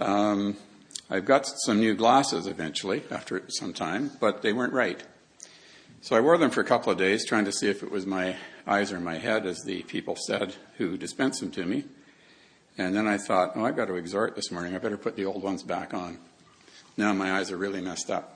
I've got some new glasses eventually, after some time, but they weren't right. So I wore them for a couple of days, trying to see if it was my eyes or my head, as the people said who dispensed them to me. And then I thought, I've got to exhort this morning. I better put the old ones back on. Now my eyes are really messed up.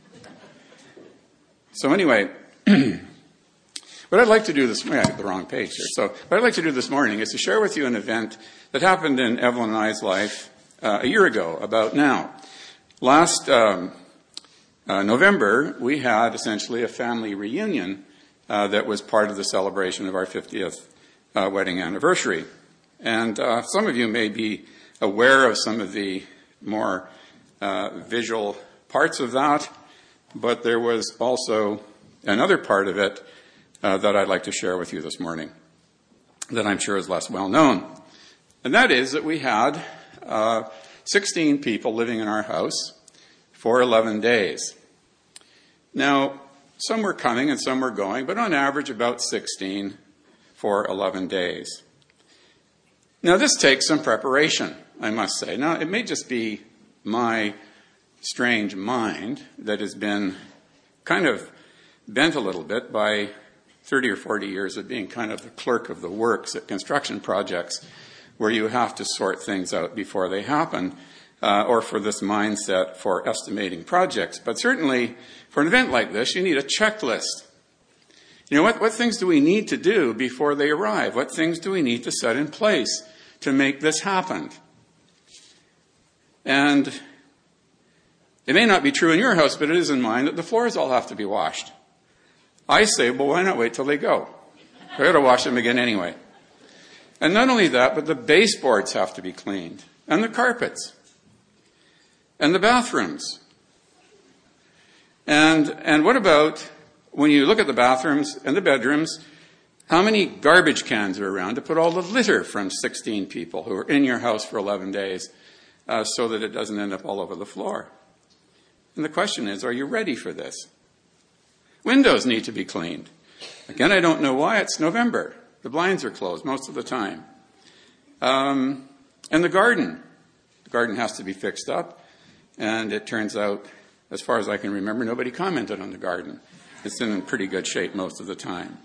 So anyway, what I'd like to do this morning, I got the wrong page here. So what I'd like to do this morning is to share with you an event that happened in Evelyn and I's life a year ago, about now. Last November, we had essentially a family reunion that was part of the celebration of our 50th wedding anniversary. And some of you may be aware of some of the more visual parts of that, but there was also another part of it that I'd like to share with you this morning that I'm sure is less well known. And that is that we had 16 people living in our house for 11 days. Now, some were coming and some were going, but on average about 16 for 11 days. Now, this takes some preparation, I must say. Now, it may just be my strange mind that has been kind of bent a little bit by 30 or 40 years of being kind of the clerk of the works at construction projects, where you have to sort things out before they happen, or for this mindset for estimating projects. But certainly, for an event like this, you need a checklist. You know, what things do we need to do before they arrive? What things do we need to set in place to make this happen? And it may not be true in your house, but it is in mine, that the floors all have to be washed. I say, well, why not wait till they go? We've got to wash them again anyway. And not only that, but the baseboards have to be cleaned, and the carpets, and the bathrooms. And what about, when you look at the bathrooms and the bedrooms, how many garbage cans are around to put all the litter from 16 people who are in your house for 11 days so that it doesn't end up all over the floor? And the question is, are you ready for this? Windows need to be cleaned. Again, I don't know why. It's November. The blinds are closed most of the time. And the garden. The garden has to be fixed up. And it turns out, as far as I can remember, nobody commented on the garden. It's in pretty good shape most of the time.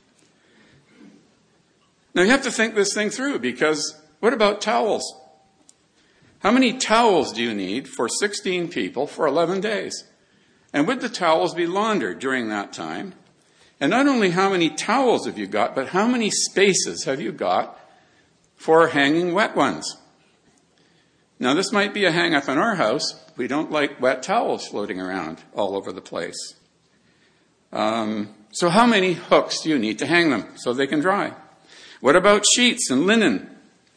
Now, you have to think this thing through, because what about towels? How many towels do you need for 16 people for 11 days? And would the towels be laundered during that time? And not only how many towels have you got, but how many spaces have you got for hanging wet ones? Now, this might be a hang-up in our house. We don't like wet towels floating around all over the place. So how many hooks do you need to hang them so they can dry? What about sheets and linen?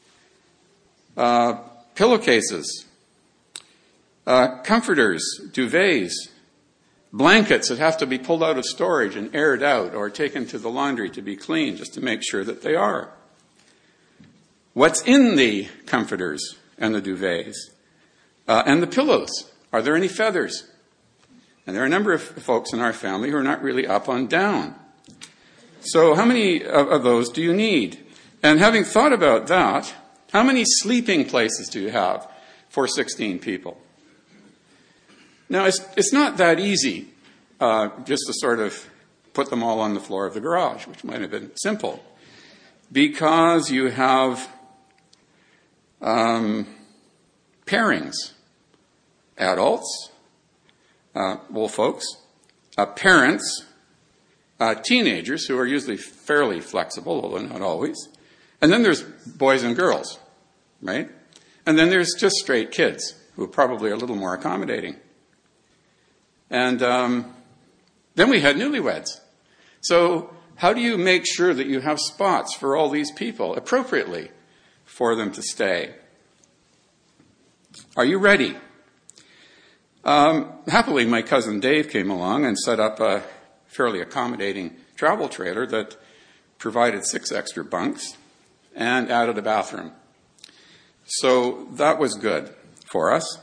Pillowcases, comforters, duvets, blankets that have to be pulled out of storage and aired out or taken to the laundry to be cleaned just to make sure that they are. What's in the comforters and the duvets? And the pillows? Are there any feathers? And there are a number of folks in our family who are not really up on down. So how many of those do you need? And having thought about that, how many sleeping places do you have for 16 people? Now, it's not that easy just to sort of put them all on the floor of the garage, which might have been simple, because you have pairings, adults, old folks, parents, teenagers who are usually fairly flexible, although not always, and then there's boys and girls, right? And then there's just straight kids who probably are a little more accommodating. And then we had newlyweds. So how do you make sure that you have spots for all these people appropriately for them to stay? Are you ready? Happily, my cousin Dave came along and set up a fairly accommodating travel trailer that provided 6 extra bunks and added a bathroom. So that was good for us.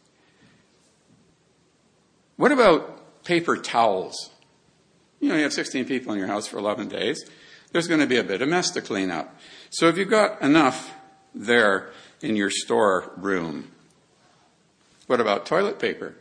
What about paper towels? You know, you have 16 people in your house for 11 days. There's going to be a bit of mess to clean up. So if you've got enough there in your store room, What about toilet paper?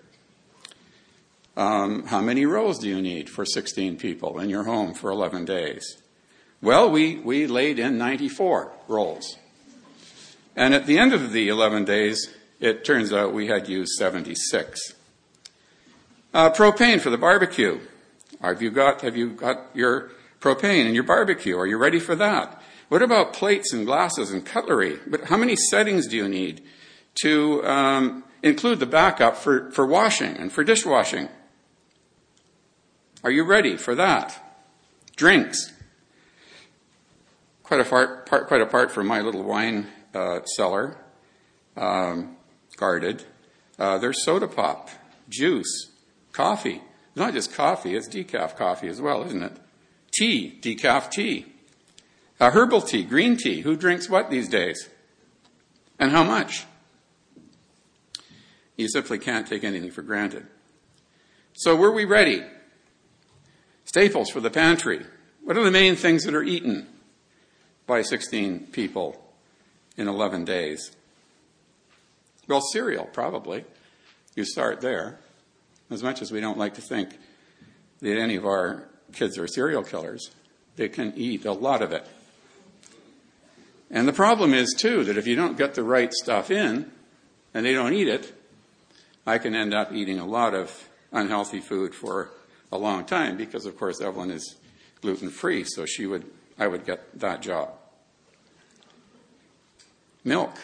How many rolls do you need for 16 people in your home for 11 days? Well, we laid in 94 rolls. And at the end of the 11 days, it turns out we had used 76. Propane for the barbecue. Have you got your propane in your barbecue? Are you ready for that? What about plates and glasses and cutlery? But how many settings do you need to include the backup for washing and for dishwashing? Are you ready for that? Drinks. Quite apart from my little wine cellar, guarded, there's soda pop, juice, coffee. It's not just coffee, it's decaf coffee as well, isn't it? Tea, decaf tea. Herbal tea, green tea. Who drinks what these days? And how much? You simply can't take anything for granted. So were we ready? Staples for the pantry. What are the main things that are eaten by 16 people in 11 days? Well, cereal, probably. You start there. As much as we don't like to think that any of our kids are serial killers, they can eat a lot of it. And the problem is, too, that if you don't get the right stuff in, and they don't eat it, I can end up eating a lot of unhealthy food for a long time because, of course, Evelyn is gluten-free, so I would get that job. Milk.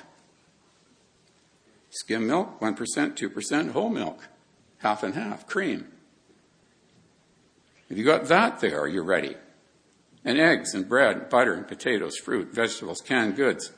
Skim milk, 1%, 2%, whole milk, half and half, cream. If you got that there, you're ready. And eggs and bread, and butter and potatoes, fruit, vegetables, canned goods.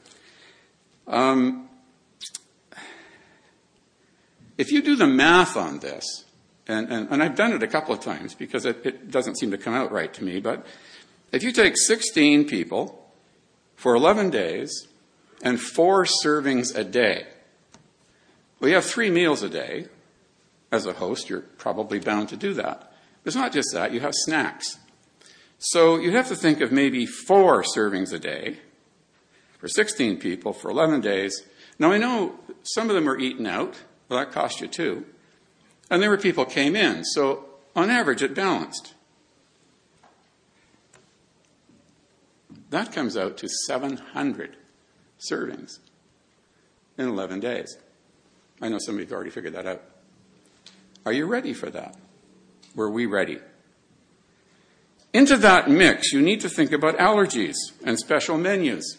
If you do the math on this, and I've done it a couple of times because it doesn't seem to come out right to me, but if you take 16 people for 11 days and 4 servings a day, well, you have 3 meals a day. As a host, you're probably bound to do that. It's not just that, you have snacks. So you have to think of maybe 4 servings a day for 16 people for 11 days. Now, I know some of them are eaten out. Well, that cost you 2. And there were people came in. So on average, it balanced. That comes out to 700 servings in 11 days. I know some of you have already figured that out. Are you ready for that? Were we ready? Into that mix, you need to think about allergies and special menus.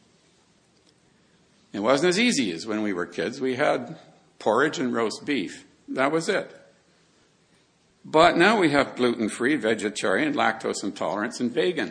It wasn't as easy as when we were kids. We had porridge and roast beef. That was it. But now we have gluten-free, vegetarian, lactose intolerance, and vegan.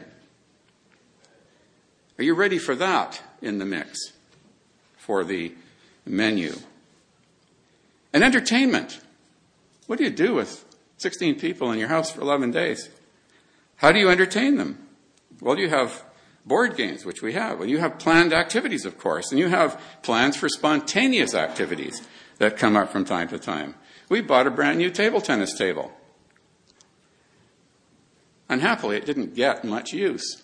Are you ready for that in the mix for the menu? And entertainment. What do you do with 16 people in your house for 11 days? How do you entertain them? Well, you have board games, which we have. Well, you have planned activities, of course, and you have plans for spontaneous activities that come up from time to time. We bought a brand new table tennis table. Unhappily, it didn't get much use.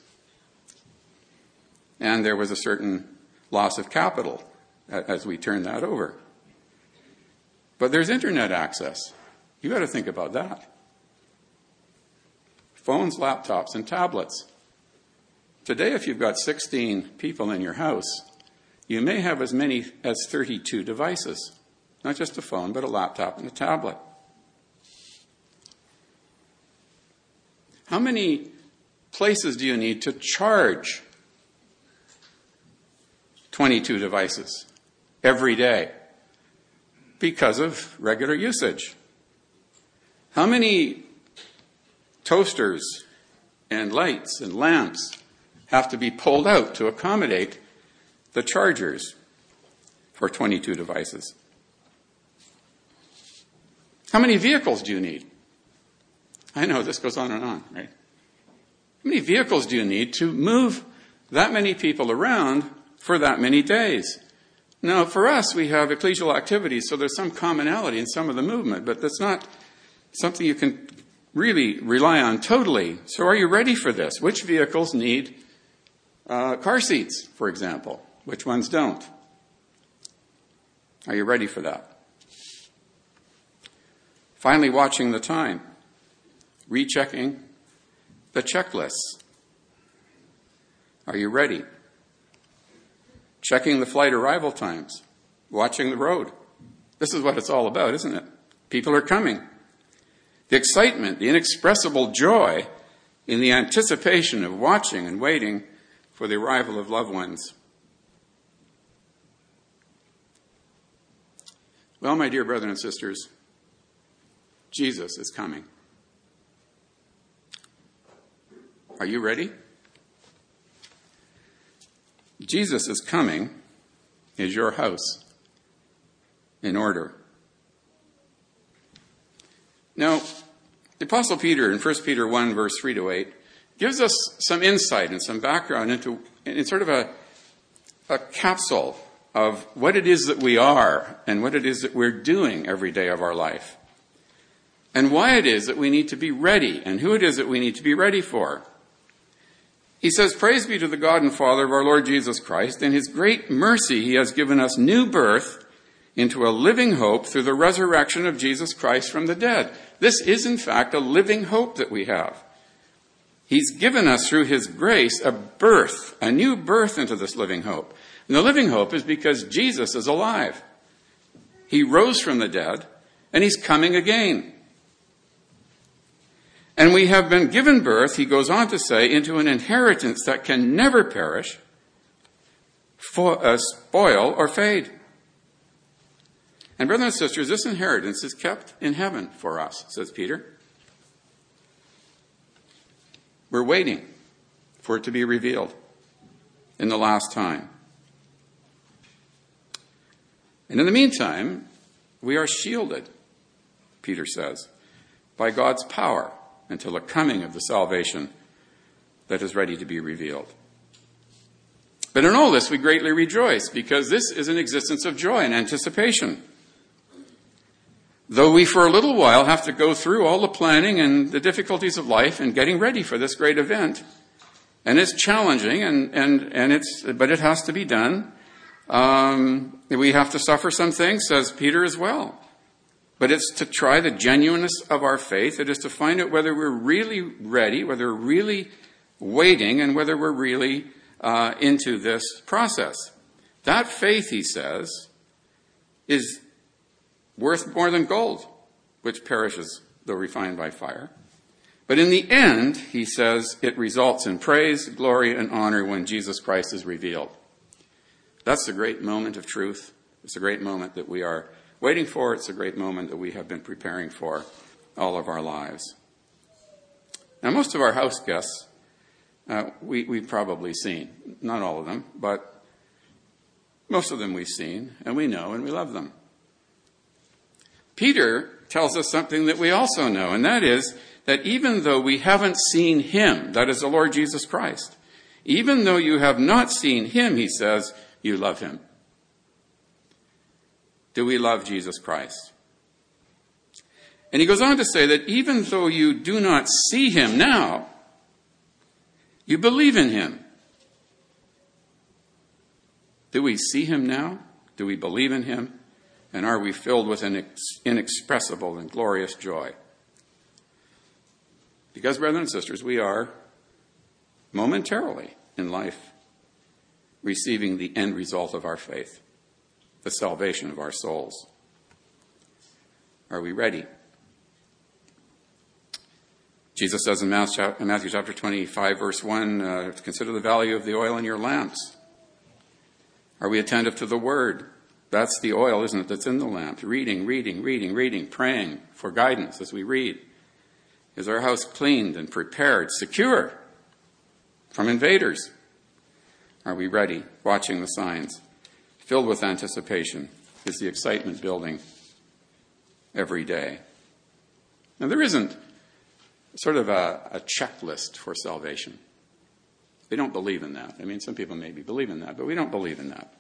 And there was a certain loss of capital as we turned that over. But there's internet access. You've got to think about that. Phones, laptops, and tablets. Today, if you've got 16 people in your house, you may have as many as 32 devices. Not just a phone, but a laptop and a tablet. How many places do you need to charge 22 devices every day because of regular usage? How many toasters and lights and lamps have to be pulled out to accommodate the chargers for 22 devices? How many vehicles do you need? I know this goes on and on, right? How many vehicles do you need to move that many people around for that many days? Now, for us, we have ecclesial activities, so there's some commonality in some of the movement, but that's not something you can really rely on totally. So are you ready for this? Which vehicles need car seats, for example? Which ones don't? Are you ready for that? Finally, watching the time, rechecking the checklists. Are you ready? Checking the flight arrival times, watching the road. This is what it's all about, isn't it? People are coming. The excitement, the inexpressible joy in the anticipation of watching and waiting for the arrival of loved ones. Well, my dear brothers and sisters, Jesus is coming. Are you ready? Jesus is coming. Is your house in order? Now, the Apostle Peter in 1 Peter 1, verse 3 to 8, gives us some insight and some background into sort of a capsule of what it is that we are and what it is that we're doing every day of our life, and why it is that we need to be ready and who it is that we need to be ready for. He says, "Praise be to the God and Father of our Lord Jesus Christ. In his great mercy, he has given us new birth into a living hope through the resurrection of Jesus Christ from the dead." This is, in fact, a living hope that we have. He's given us, through his grace, a new birth into this living hope. And the living hope is because Jesus is alive. He rose from the dead, and he's coming again. And we have been given birth, he goes on to say, into an inheritance that can never perish, spoil, or fade. And brothers and sisters, this inheritance is kept in heaven for us, says Peter. We're waiting for it to be revealed in the last time. And in the meantime, we are shielded, Peter says, by God's power until the coming of the salvation that is ready to be revealed. But in all this, we greatly rejoice, because this is an existence of joy and anticipation. Though we for a little while have to go through all the planning and the difficulties of life and getting ready for this great event, and it's challenging, but it has to be done. We have to suffer some things, says Peter as well. But it's to try the genuineness of our faith. It is to find out whether we're really ready, whether we're really waiting, and whether we're really into this process. That faith, he says, is worth more than gold, which perishes though refined by fire. But in the end, he says, it results in praise, glory, and honor when Jesus Christ is revealed. That's the great moment of truth. It's a great moment that we are waiting for. It's a great moment that we have been preparing for all of our lives. Now, most of our house guests, we've probably seen. Not all of them, but most of them we've seen, and we know and we love them. Peter tells us something that we also know, and that is that even though we haven't seen him, that is the Lord Jesus Christ, even though you have not seen him, he says, you love him. Do we love Jesus Christ? And he goes on to say that even though you do not see him now, you believe in him. Do we see him now? Do we believe in him? And are we filled with an inexpressible and glorious joy? Because, brothers and sisters, we are momentarily in life receiving the end result of our faith, the salvation of our souls. Are we ready? Jesus says in Matthew chapter 25, verse 1, consider the value of the oil in your lamps. Are we attentive to the word? That's the oil, isn't it, that's in the lamp. Reading, praying for guidance as we read. Is our house cleaned and prepared, secure from invaders? Are we ready, watching the signs? Filled with anticipation? Is the excitement building every day? Now, there isn't sort of a checklist for salvation. We don't believe in that. I mean, some people maybe believe in that, but we don't believe in that.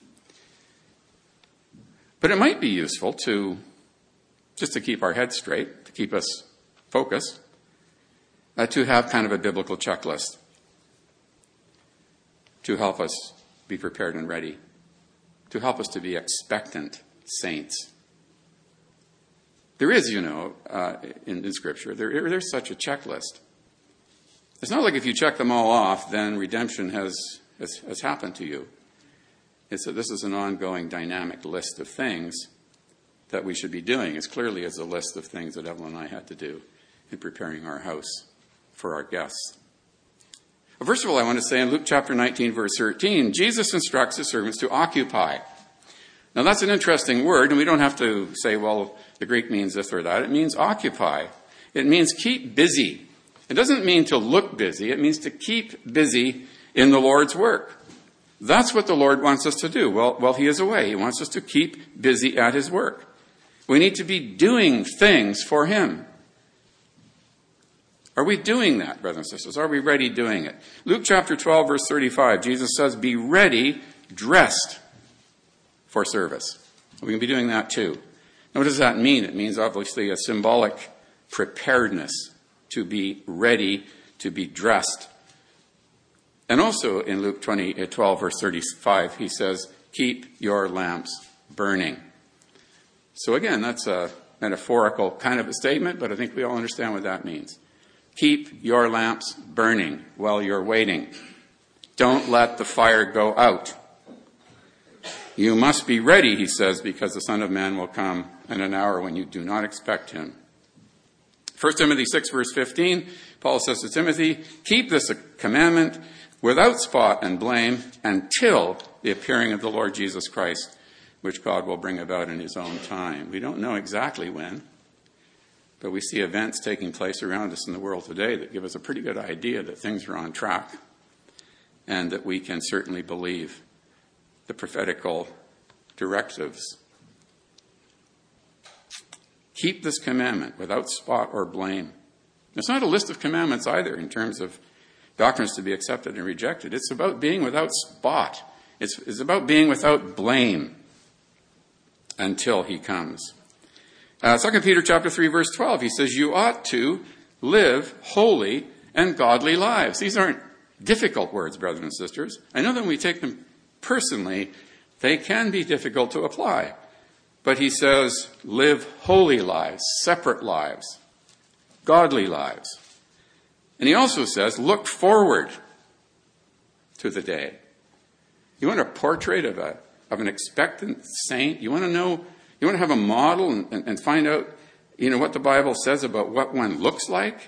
But it might be useful to keep our heads straight, to keep us focused, to have kind of a biblical checklist to help us be prepared and ready, to help us to be expectant saints. There is, in Scripture, there's such a checklist. It's not like if you check them all off, then redemption has happened to you. It's that this is an ongoing dynamic list of things that we should be doing, as clearly as a list of things that Evelyn and I had to do in preparing our house for our guests. First of all, I want to say in Luke chapter 19, verse 13, Jesus instructs his servants to occupy. Now, that's an interesting word, and we don't have to say, well, the Greek means this or that. It means occupy. It means keep busy. It doesn't mean to look busy. It means to keep busy in the Lord's work. That's what the Lord wants us to do. Well, he is away. He wants us to keep busy at his work. We need to be doing things for him. Are we doing that, brothers and sisters? Are we ready doing it? Luke chapter 12, verse 35, Jesus says, be ready, dressed for service. We can be doing that too. Now, what does that mean? It means obviously a symbolic preparedness to be ready, to be dressed. And also in Luke 12, verse 35, he says, keep your lamps burning. So again, that's a metaphorical kind of a statement, but I think we all understand what that means. Keep your lamps burning while you're waiting. Don't let the fire go out. You must be ready, he says, because the Son of Man will come in an hour when you do not expect him. 1 Timothy 6, verse 15, Paul says to Timothy, keep this commandment without spot and blame until the appearing of the Lord Jesus Christ, which God will bring about in his own time. We don't know exactly when, but we see events taking place around us in the world today that give us a pretty good idea that things are on track and that we can certainly believe the prophetical directives. Keep this commandment without spot or blame. It's not a list of commandments either in terms of doctrines to be accepted and rejected. It's about being without spot. It's about being without blame until he comes. 2 Peter chapter 3, verse 12, he says, you ought to live holy and godly lives. These aren't difficult words, brothers and sisters. I know that when we take them personally, they can be difficult to apply. But he says, live holy lives, separate lives, godly lives. And he also says, look forward to the day. You want a portrait of an expectant saint? You want to have a model and find out, what the Bible says about what one looks like?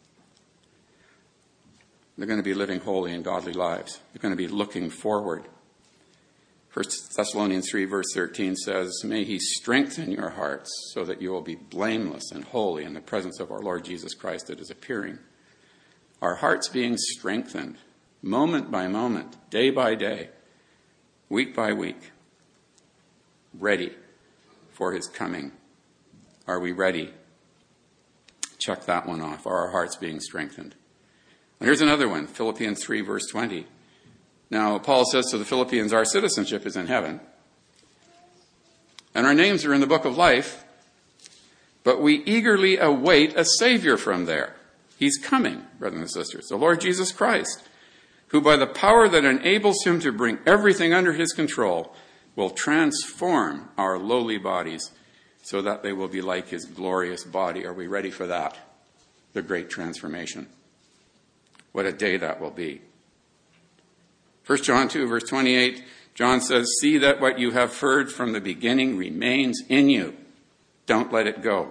They're going to be living holy and godly lives. They're going to be looking forward. 1 Thessalonians 3, verse 13 says, may he strengthen your hearts so that you will be blameless and holy in the presence of our Lord Jesus Christ that is appearing. Our hearts being strengthened moment by moment, day by day, week by week, ready for his coming. Are we ready? Check that one off. Are our hearts being strengthened? And here's another one, Philippians 3, verse 20. Now, Paul says to the Philippians, our citizenship is in heaven, and our names are in the book of life, but we eagerly await a Savior from there. He's coming, brothers and sisters, the Lord Jesus Christ, who by the power that enables him to bring everything under his control will transform our lowly bodies so that they will be like his glorious body. Are we ready for that? The great transformation. What a day that will be. 1 John 2, verse 28, John says, see that what you have heard from the beginning remains in you. Don't let it go.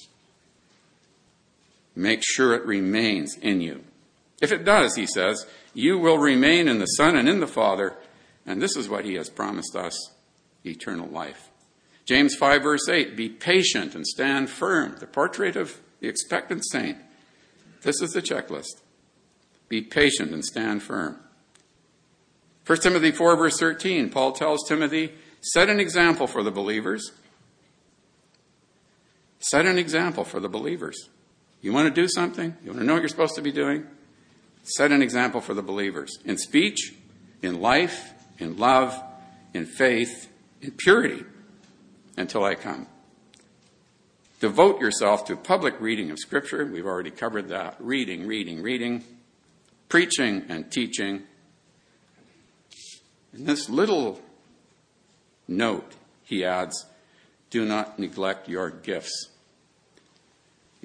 Make sure it remains in you. If it does, he says, you will remain in the Son and in the Father, and this is what he has promised us, eternal life. James 5, verse 8, be patient and stand firm. The portrait of the expectant saint. This is the checklist. Be patient and stand firm. 1 Timothy 4, verse 13, Paul tells Timothy, set an example for the believers. Set an example for the believers. You want to do something? You want to know what you're supposed to be doing? Set an example for the believers. In speech, in life, in love, in faith, in purity, until I come. Devote yourself to public reading of Scripture. We've already covered that. Reading. Preaching and teaching. In this little note, he adds, do not neglect your gifts.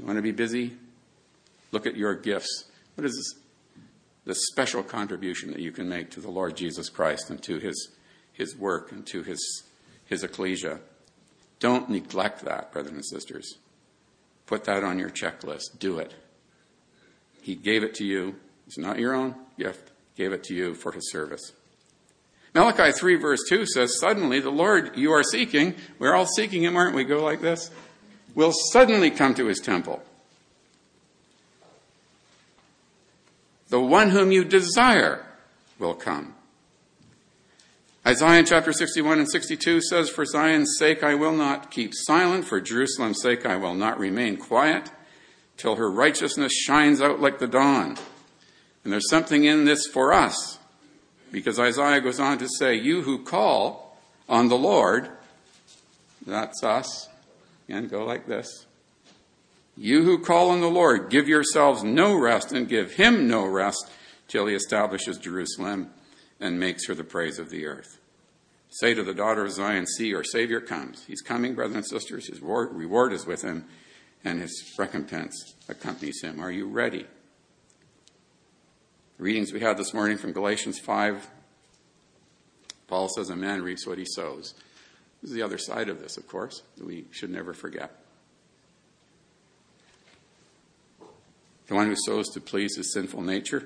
You want to be busy? Look at your gifts. What is the special contribution that you can make to the Lord Jesus Christ and to his work and to his ecclesia? Don't neglect that, brothers and sisters. Put that on your checklist. Do it. He gave it to you. It's not your own gift. He gave it to you for his service. Malachi 3 verse 2 says, suddenly the Lord you are seeking, we're all seeking him, aren't we? Go like this. Will suddenly come to his temple. The one whom you desire will come. Isaiah chapter 61 and 62 says, for Zion's sake I will not keep silent, for Jerusalem's sake I will not remain quiet, till her righteousness shines out like the dawn. And there's something in this for us, because Isaiah goes on to say, you who call on the Lord, that's us, and go like this. You who call on the Lord, give yourselves no rest and give him no rest till he establishes Jerusalem and makes her the praise of the earth. Say to the daughter of Zion, see, your Savior comes. He's coming, brothers and sisters. His reward is with him, and his recompense accompanies him. Are you ready? The readings we had this morning from Galatians 5, Paul says a man reaps what he sows. This is the other side of this, of course, that we should never forget. The one who sows to please his sinful nature,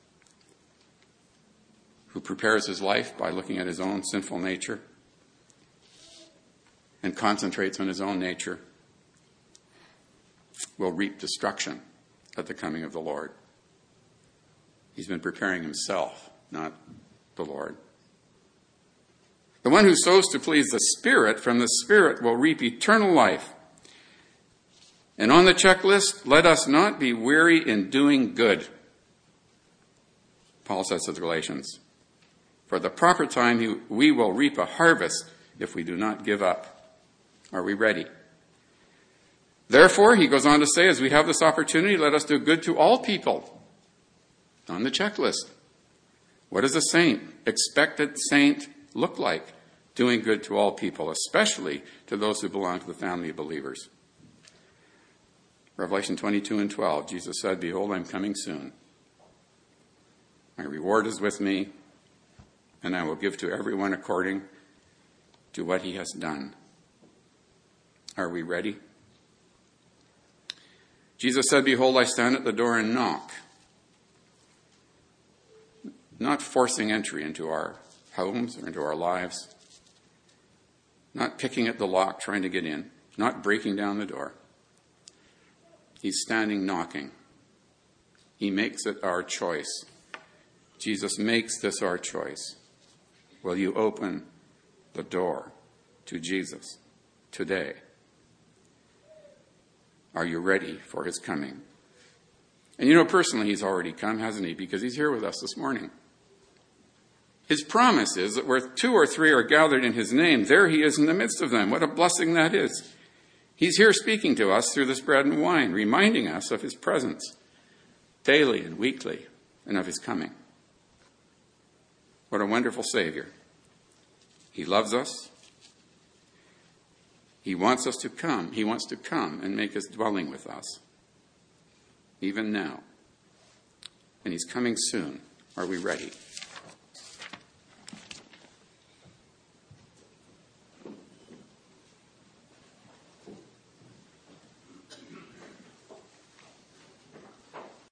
who prepares his life by looking at his own sinful nature and concentrates on his own nature, will reap destruction at the coming of the Lord. He's been preparing himself, not the Lord. The one who sows to please the Spirit, from the Spirit will reap eternal life. And on the checklist, let us not be weary in doing good. Paul says to the Galatians, for the proper time we will reap a harvest if we do not give up. Are we ready? Therefore, he goes on to say, as we have this opportunity, let us do good to all people. On the checklist. What does a expected saint look like? Doing good to all people, especially to those who belong to the family of believers. Revelation 22 and 12, Jesus said, behold, I'm coming soon. My reward is with me, and I will give to everyone according to what he has done. Are we ready? Jesus said, behold, I stand at the door and knock. Not forcing entry into our homes or into our lives. Not picking at the lock, trying to get in. Not breaking down the door. He's standing knocking. He makes it our choice. Jesus makes this our choice. Will you open the door to Jesus today? Are you ready for his coming? And you know, personally, he's already come, hasn't he? Because he's here with us this morning. His promise is that where 2 or 3 are gathered in his name, there he is in the midst of them. What a blessing that is. He's here speaking to us through this bread and wine, reminding us of his presence daily and weekly, and of his coming. What a wonderful Savior. He loves us. He wants us to come. He wants to come and make his dwelling with us, even now. And he's coming soon. Are we ready?